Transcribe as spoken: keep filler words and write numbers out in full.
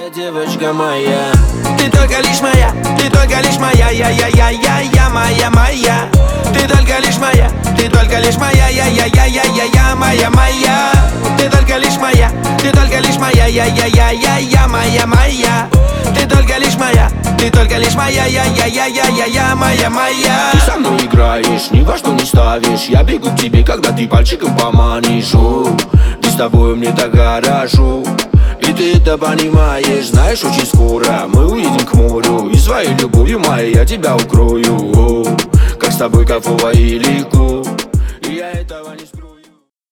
Девочка моя, ты только лишь моя, ты только лишь моя, я, я, я, я, я, моя, моя. Ты только лишь моя, ты только лишь моя, я, я, я, я, я, я, моя, моя. Ты только лишь моя, ты только лишь моя, я, я, я, я, я, моя, моя. Ты только лишь моя, ты только лишь моя, я, я, я, я, я, я, моя, моя. Ты со мной играешь, ни во что не ставишь. Я бегу к тебе, когда ты пальчиком поманишь. Ты с тобой мне так хорошо. И ты это понимаешь, знаешь, очень скоро мы уедем к морю. И своей любовью моей я тебя укрою. Как с тобой кайфово и легко. И я этого не скрою.